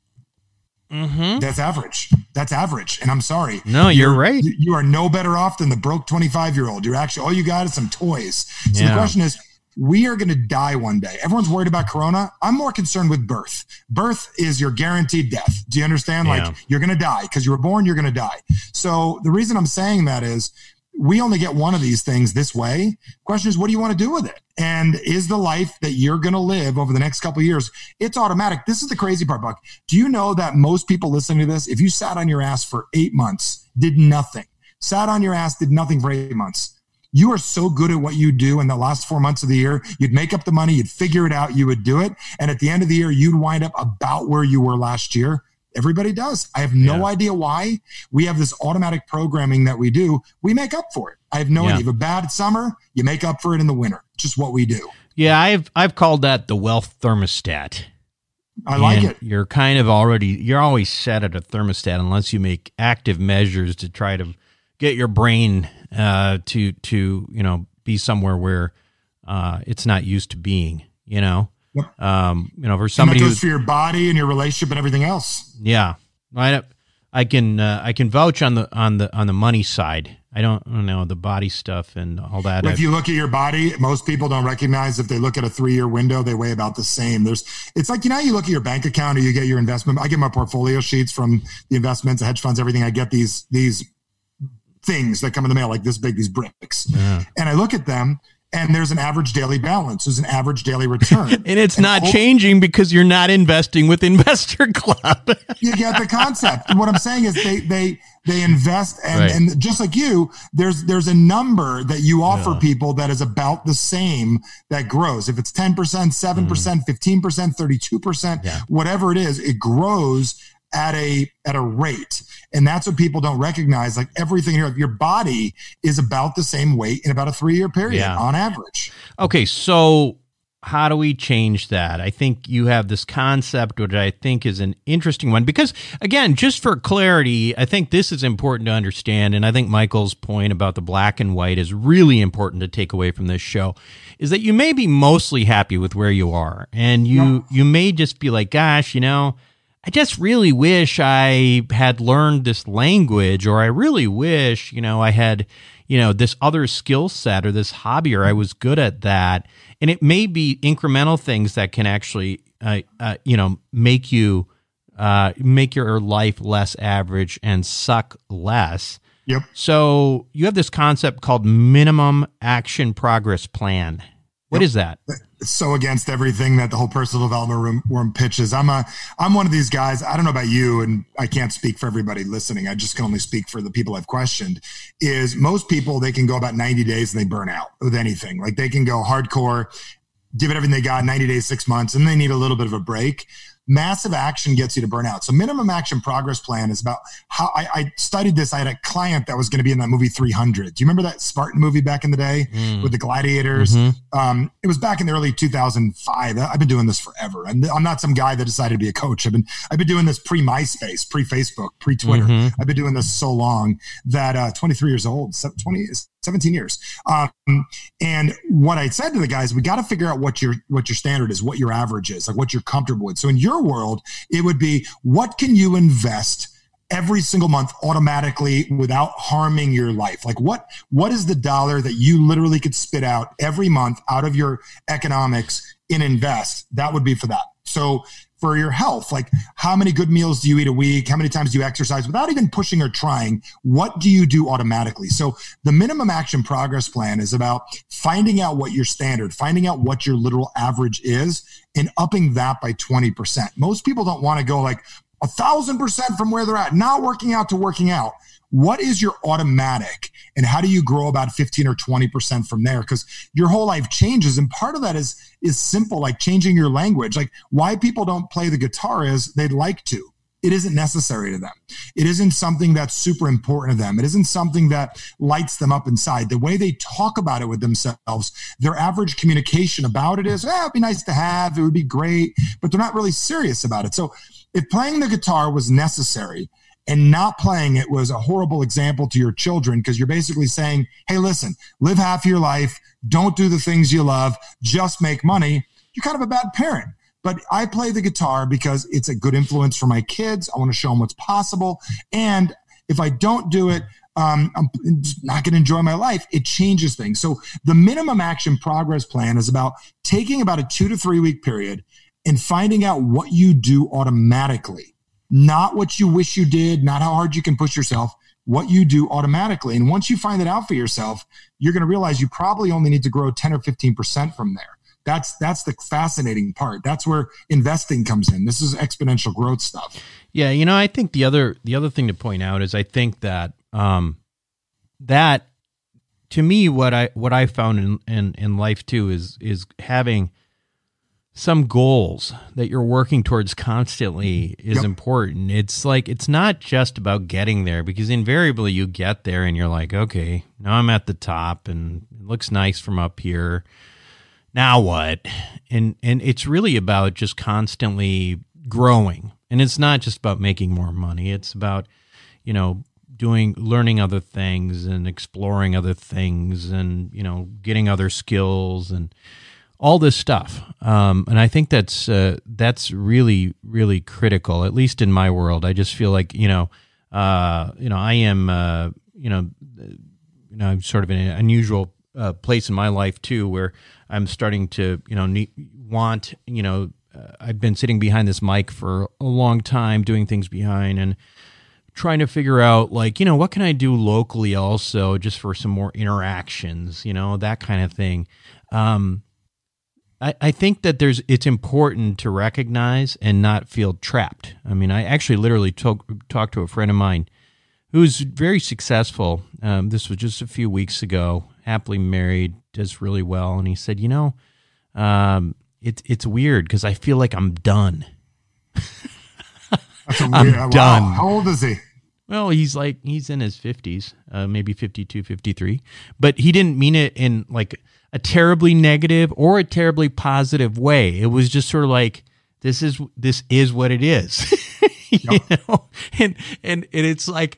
Mm-hmm.
that's average. That's average. And I'm sorry.
No, you're right.
You, you are no better off than the broke twenty-five year old. You're actually, all you got is some toys. So
Yeah.
the question is, we are going to die one day. Everyone's worried about corona. I'm more concerned with birth. Birth is your guaranteed death. Do you understand?
Yeah.
Like, you're going to die because you were born, you're going to die. So the reason I'm saying that is we only get one of these things this way. Question is, what do you want to do with it? And is the life that you're going to live over the next couple of years, it's automatic. This is the crazy part, Buck. Do you know that most people listening to this, if you sat on your ass for eight months, did nothing, sat on your ass, did nothing for eight months, you are so good at what you do in the last four months of the year, you'd make up the money, you'd figure it out, you would do it. And at the end of the year, you'd wind up about where you were last year. Everybody does. I have no
Yeah.
idea why. We have this automatic programming that we do. We make up for it. I have no
Yeah.
idea. You have a bad summer, you make up for it in the winter. Just what we do.
Yeah, I've I've called that the wealth thermostat.
I like
And
it.
You're kind of already, you're always set at a thermostat unless you make active measures to try to get your brain uh, to, to, you know, be somewhere where uh, it's not used to being, you know,
Yep.
um, you know, for
And that
somebody
goes
who's,
for your body and your relationship and everything else.
yeah, I, I can, uh, I can vouch on the, on the, on the money side. I don't, I don't know, the body stuff and all that.
If you look at your body, most people don't recognize if they look at a three-year window, they weigh about the same. There's, it's like, you know, you look at your bank account or you get your investment. I get my portfolio sheets from the investments, the hedge funds, everything. I get these, these things that come in the mail, like this big, these bricks.
Yeah.
And I look at them and there's an average daily balance. There's an average daily return.
And it's
And
not
whole-
changing because you're not investing with Investor Club.
You get the concept. And what I'm saying is they, they, they invest and,
Right.
and just like you, there's, there's a number that you offer
Yeah.
people that is about the same that grows. If it's ten percent, seven percent, fifteen percent, thirty-two percent,
Yeah.
whatever it is, it grows at a, at a rate. And that's what people don't recognize. Like everything here, your body is about the same weight in about a three year period
Yeah.
on average.
Okay, so how do we change that? I think you have this concept, which I think is an interesting one, because again, just for clarity, I think this is important to understand. And I think Michael's point about the black and white is really important to take away from this show, is that you may be mostly happy with where you are. And you, yeah. you may just be like, gosh, you know, I just really wish I had learned this language, or I really wish, you know, I had, you know, this other skill set or this hobby, or I was good at that. And it may be incremental things that can actually, uh, uh, you know, make you, uh, make your life less average and suck less.
Yep.
So you have this concept called minimum action progress plan. What yep. is that?
It's so against everything that the whole personal development room, room pitches. I'm a, I'm one of these guys. I don't know about you, and I can't speak for everybody listening. I just can only speak for the people I've questioned. Is most people, they can go about ninety days and they burn out with anything. Like they can go hardcore, give it everything they got, ninety days, six months, and they need a little bit of a break. Massive action gets you to burn out. So minimum action progress plan is about how I, I studied this. I had a client that was going to be in that movie three hundred. Do you remember that Spartan movie back in the day mm. with the gladiators? Mm-hmm. Um, it was back in the early two thousand five. I've been doing this forever. And I'm not some guy that decided to be a coach. I've been, I've been doing this pre MySpace, pre Facebook, pre Twitter. Mm-hmm. I've been doing this so long that, uh, twenty-three years old, twenty, seventeen years. Um, and what I said to the guys, we got to figure out what your, what your standard is, what your average is, like what you're comfortable with. So in your world, it would be, what can you invest every single month automatically without harming your life? Like what, what is the dollar that you literally could spit out every month out of your economics and invest? That would be for that. So for your health, like how many good meals do you eat a week? How many times do you exercise without even pushing or trying? What do you do automatically? So the minimum action progress plan is about finding out what your standard, finding out what your literal average is, and upping that by twenty percent. Most people don't want to go like a thousand percent from where they're at, not working out to working out. What is your automatic, and how do you grow about fifteen or twenty percent from there? Because your whole life changes. And part of that is, is simple, like changing your language. Like why people don't play the guitar is they'd like to. It isn't necessary to them. It isn't something that's super important to them. It isn't something that lights them up inside. The way they talk about it with themselves, their average communication about it is, eh, it'd be nice to have, it would be great, but they're not really serious about it. So if playing the guitar was necessary, and not playing it was a horrible example to your children, because you're basically saying, hey, listen, live half your life, don't do the things you love, just make money. You're kind of a bad parent. But I play the guitar because it's a good influence for my kids. I want to show them what's possible. And if I don't do it, um, I'm not going to enjoy my life. It changes things. So the minimum action progress plan is about taking about a two to three week period and finding out what you do automatically. Not what you wish you did, not how hard you can push yourself, what you do automatically. And once you find it out for yourself, you're going to realize you probably only need to grow ten or fifteen percent from there. That's that's the fascinating part. That's where investing comes in. This is exponential growth stuff.
Yeah, you know, I think the other the other thing to point out is I think that um, that to me what I what I found in, in, in life too is is having some goals that you're working towards constantly is yep. important. It's like, it's not just about getting there, because invariably you get there and you're like, okay, now I'm at the top and it looks nice from up here. Now what? And, and it's really about just constantly growing. And it's not just about making more money. It's about, you know, doing, learning other things and exploring other things and, you know, getting other skills and all this stuff. Um, and I think that's, uh, that's really, really critical, at least in my world. I just feel like, you know, uh, you know, I am, uh, you know, you know, I'm sort of in an unusual uh, place in my life too, where I'm starting to, you know, need, want, you know, uh, I've been sitting behind this mic for a long time, doing things behind and trying to figure out, like, you know, what can I do locally also just for some more interactions, you know, that kind of thing. Um, I, I think that there's, it's important to recognize and not feel trapped. I mean, I actually literally talk, talked to a friend of mine who's very successful. Um, this was just a few weeks ago, happily married, does really well. And he said, you know, um, it's, it's weird because I feel like I'm done.
That's a weird, I'm done. Wow. How old is he?
Well, he's like, he's in his fifties, uh, maybe fifty-two, fifty-three, but he didn't mean it in like a terribly negative or a terribly positive way. It was just sort of like, this is this is what it is. you yep. know? And, and and it's like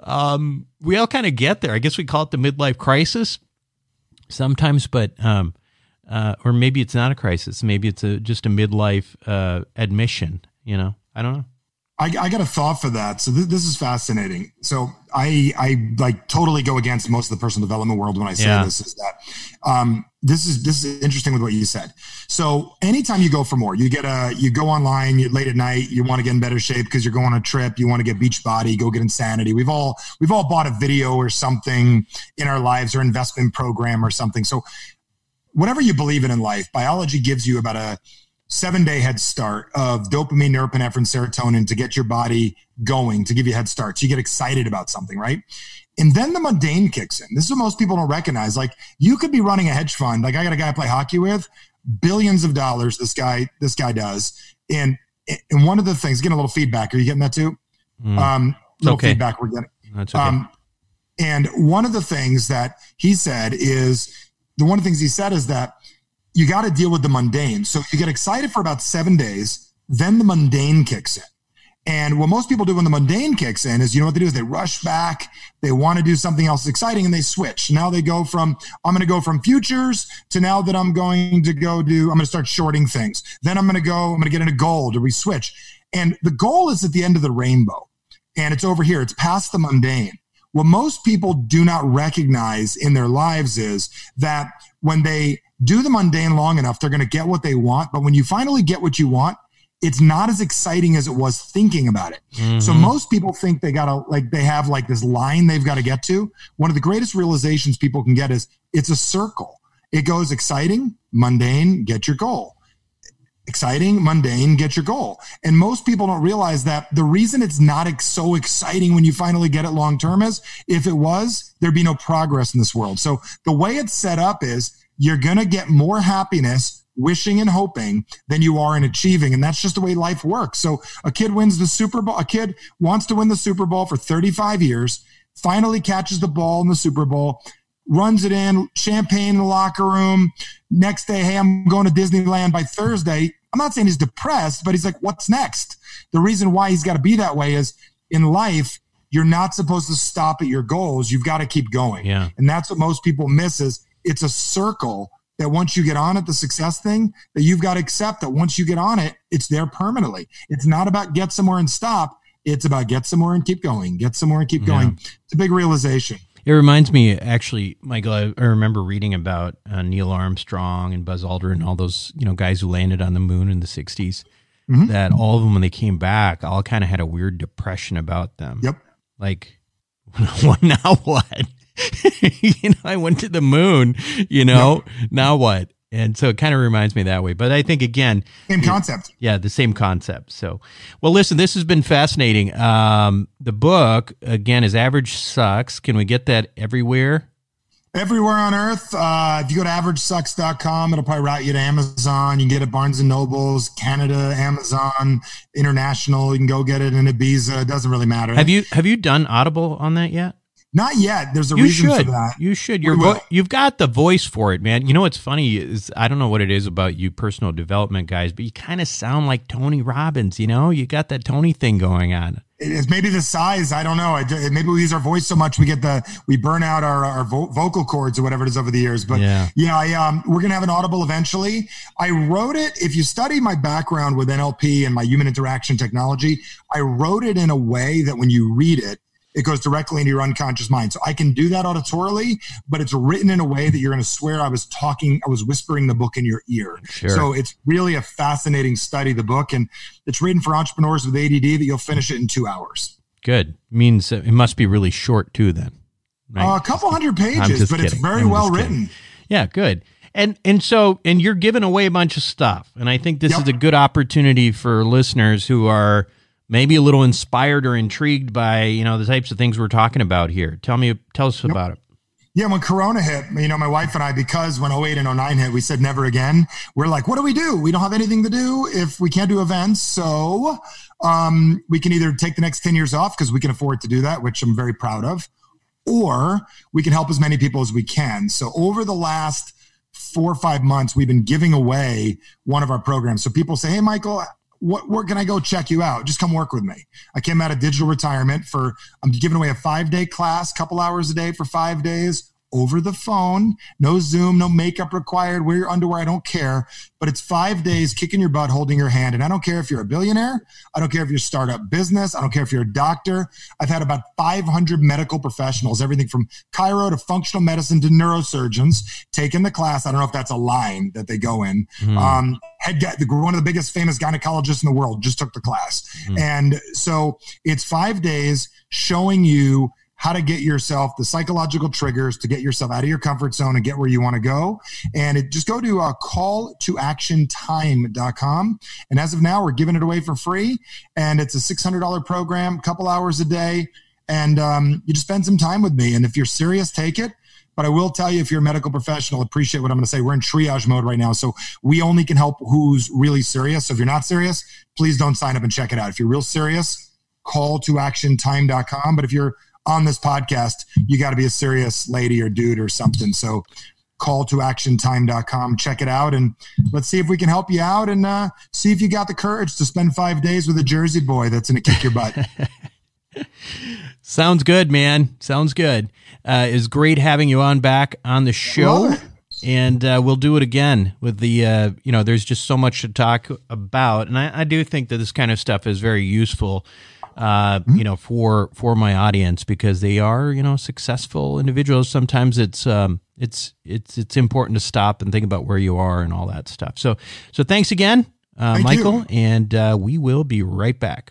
um, we all kind of get there. I guess we call it the midlife crisis sometimes, but um, uh, or maybe it's not a crisis. Maybe it's a just a midlife uh, admission. You know, I don't know.
I, I got a thought for that. So th- this is fascinating. So I, I like totally go against most of the personal development world when I say yeah. this is that um, this is this is interesting with what you said. So anytime you go for more, you get a you go online, you late at night, you want to get in better shape because you're going on a trip, you want to get beach body, go get Insanity. We've all we've all bought a video or something in our lives or investment program or something. So whatever you believe in in life, biology gives you about a seven day head start of dopamine, norepinephrine, serotonin to get your body going, to give you a head start. So you get excited about something, right? And then the mundane kicks in. This is what most people don't recognize. Like you could be running a hedge fund. Like I got a guy I play hockey with, billions of dollars. This guy, this guy does. And, and one of the things, getting a little feedback. Are you getting that too? Mm. Um, little okay. feedback we're getting.
That's okay.
Um, and one of the things that he said is, the one of the things he said is that you got to deal with the mundane. So you get excited for about seven days, then the mundane kicks in. And what most people do when the mundane kicks in is, you know what they do is they rush back. They want to do something else exciting and they switch. Now they go from, I'm going to go from futures to now that I'm going to go do, I'm going to start shorting things. Then I'm going to go, I'm going to get into gold, or we switch. And the goal is at the end of the rainbow. And it's over here. It's past the mundane. What most people do not recognize in their lives is that when they do the mundane long enough, they're going to get what they want. But when you finally get what you want, it's not as exciting as it was thinking about it. Mm-hmm. So most people think they got to, like, they have like this line they've got to get to. One of the greatest realizations people can get is it's a circle. It goes exciting, mundane, get your goal. Exciting, mundane, get your goal. And most people don't realize that the reason it's not ex- so exciting when you finally get it long-term is if it was, there'd be no progress in this world. So the way it's set up is you're going to get more happiness wishing and hoping than you are in achieving. And that's just the way life works. So a kid wins the Super Bowl. A kid wants to win the Super Bowl for thirty-five years, finally catches the ball in the Super Bowl, runs it in, champagne in the locker room. Next day, hey, I'm going to Disneyland by Thursday. I'm not saying he's depressed, but he's like, what's next? The reason why he's got to be that way is in life, you're not supposed to stop at your goals. You've got to keep going.
Yeah.
And that's what most people miss is it's a circle that once you get on it, the success thing, that you've got to accept that once you get on it, it's there permanently. It's not about get somewhere and stop. It's about get somewhere and keep going, get somewhere and keep yeah. going. It's a big realization.
It reminds me, actually, Michael, I, I remember reading about uh, Neil Armstrong and Buzz Aldrin and all those, you know, guys who landed on the moon in the sixties, mm-hmm. that all of them, when they came back, all kind of had a weird depression about them.
Yep.
Like, well, now what? you know, I went to the moon, you know, yep. now what? And so it kind of reminds me that way. But I think, again,
same concept.
It, yeah, the same concept. So, well, listen, this has been fascinating. Um, the book, again, is Average Sucks. Can we get that everywhere?
Everywhere on earth. Uh, if you go to average sucks dot com, it'll probably route you to Amazon. You can get it at Barnes and Nobles, Canada, Amazon, International. You can go get it in Ibiza. It doesn't really matter.
Have you have you done Audible on that yet?
Not yet. There's a
you
reason
should.
for that.
You should. You're vo- you've got the voice for it, man. You know what's funny is I don't know what it is about you personal development guys, but you kind of sound like Tony Robbins. You know, you got that Tony thing going on.
It's maybe the size. I don't know. I, maybe we use our voice so much we get the we burn out our, our vo- vocal cords or whatever it is over the years. But yeah, yeah I, um, we're gonna have an Audible eventually. I wrote it. If you study my background with N L P and my human interaction technology, I wrote it in a way that when you read it, it goes directly into your unconscious mind. So I can do that auditorily, but it's written in a way that you're going to swear I was talking, I was whispering the book in your ear.
Sure.
So it's really a fascinating study, the book. And it's written for entrepreneurs with A D D that you'll finish it in two hours.
Good. Means it must be really short too then. Right?
Uh, a couple hundred pages, but kidding. It's very
I'm
well written.
Yeah, good. And and so, and you're giving away a bunch of stuff. And I think this yep. is a good opportunity for listeners who are maybe a little inspired or intrigued by, you know, the types of things we're talking about here. Tell me, tell us about it.
Yeah, when Corona hit, you know, my wife and I, because when oh eight and oh nine hit, we said never again. We're like, what do we do? We don't have anything to do if we can't do events. So um, we can either take the next ten years off because we can afford to do that, which I'm very proud of, or we can help as many people as we can. So over the last four or five months, we've been giving away one of our programs. So people say, hey, Michael, what, where can I go check you out? Just come work with me. I came out of digital retirement for, I'm giving away a five day class, couple hours a day for five days over the phone, no Zoom, no makeup required, wear your underwear. I don't care, but it's five days kicking your butt, holding your hand. And I don't care if you're a billionaire. I don't care if you're a startup business. I don't care if you're a doctor. I've had about five hundred medical professionals, everything from chiro to functional medicine to neurosurgeons, taking the class. I don't know if that's a line that they go in. Mm. Um, head, one of the biggest famous gynecologists in the world just took the class. Mm. And so it's five days showing you how to get yourself the psychological triggers to get yourself out of your comfort zone and get where you want to go. And it, just go to uh, call to action time dot com. And as of now, we're giving it away for free. And it's a six hundred dollars program, couple hours a day. And um, you just spend some time with me. And if you're serious, take it. But I will tell you, if you're a medical professional, appreciate what I'm going to say. We're in triage mode right now. So we only can help who's really serious. So if you're not serious, please don't sign up and check it out. If you're real serious, call to action time dot com. But if you're on this podcast, you got to be a serious lady or dude or something. So call to action time dot com, check it out, and let's see if we can help you out and uh, see if you got the courage to spend five days with a Jersey boy that's going to kick your butt.
Sounds good, man. Sounds good. Uh, it's great having you on back on the show. And uh, we'll do it again with the, uh, you know, there's just so much to talk about. And I, I do think that this kind of stuff is very useful, uh, mm-hmm. you know, for for my audience, because they are, you know, successful individuals. Sometimes it's um, it's it's it's important to stop and think about where you are and all that stuff. So so thanks again, uh, Thank Michael, you. and uh, we will be right back.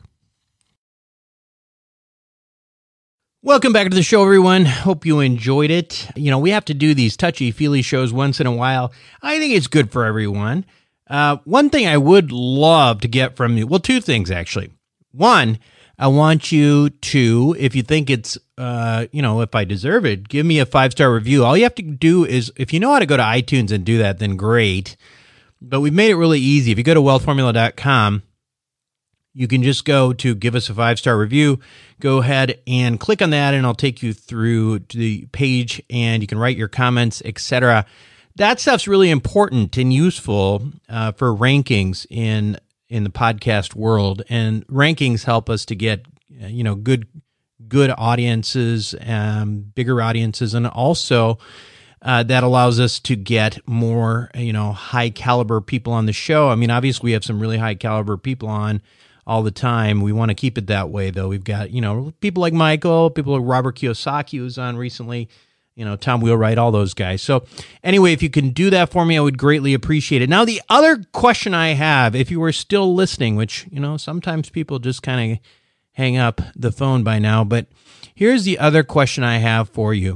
Welcome back to the show, everyone. Hope you enjoyed it. You know, we have to do these touchy-feely shows once in a while. I think it's good for everyone. Uh, one thing I would love to get from you, well, two things, actually. One, I want you to, if you think it's, uh, you know, if I deserve it, give me a five-star review. All you have to do is, if you know how to go to iTunes and do that, then great. But we've made it really easy. If you go to wealth formula dot com, you can just go to give us a five-star review. Go ahead and click on that, and I'll take you through to the page, and you can write your comments, et cetera. That stuff's really important and useful uh, for rankings in in the podcast world, and rankings help us to get you know good good audiences, um, bigger audiences, and also uh, that allows us to get more you know high caliber people on the show. I mean, obviously, we have some really high caliber people on all the time. We want to keep it that way, though. We've got, you know, people like Michael, people like Robert Kiyosaki, who's on recently, you know, Tom Wheelwright, all those guys. So anyway, if you can do that for me, I would greatly appreciate it. Now, the other question I have, if you were still listening, which, you know, sometimes people just kind of hang up the phone by now, but here's the other question I have for you.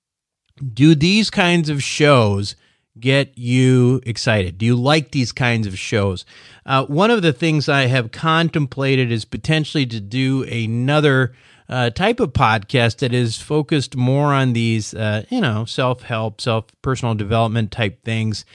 Do these kinds of shows get you excited? Do you like these kinds of shows? Uh, one of the things I have contemplated is potentially to do another uh, type of podcast that is focused more on these, uh, you know, self-help, self-personal development type things.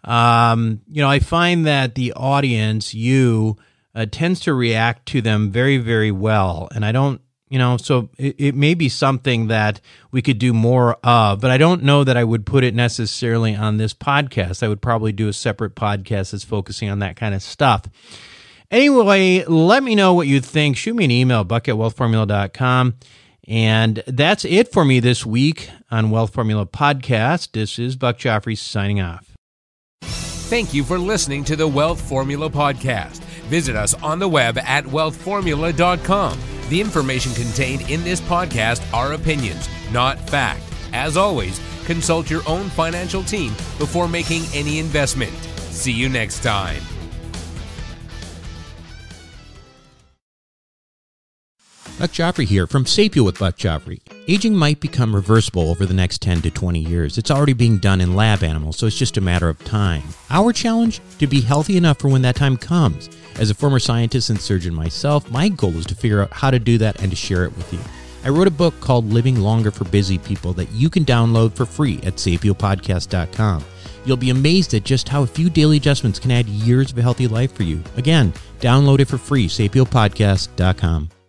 Um, you know, I find that the audience, you, uh, tends to react to them very, very well. And I don't, You know, so it, it may be something that we could do more of, but I don't know that I would put it necessarily on this podcast. I would probably do a separate podcast that's focusing on that kind of stuff. Anyway, let me know what you think. Shoot me an email, buck at wealth formula dot com. And that's it for me this week on Wealth Formula Podcast. This is Buck Joffrey signing off.
Thank you for listening to the Wealth Formula Podcast. Visit us on the web at wealth formula dot com. The information contained in this podcast are opinions, not fact. As always, consult your own financial team before making any investment. See you next time.
Buck Joffrey here from Sapio with Buck Joffrey. Aging might become reversible over the next ten to twenty years. It's already being done in lab animals, so it's just a matter of time. Our challenge? To be healthy enough for when that time comes. As a former scientist and surgeon myself, my goal is to figure out how to do that and to share it with you. I wrote a book called Living Longer for Busy People that you can download for free at sapio podcast dot com. You'll be amazed at just how a few daily adjustments can add years of a healthy life for you. Again, download it for free, sapio podcast dot com.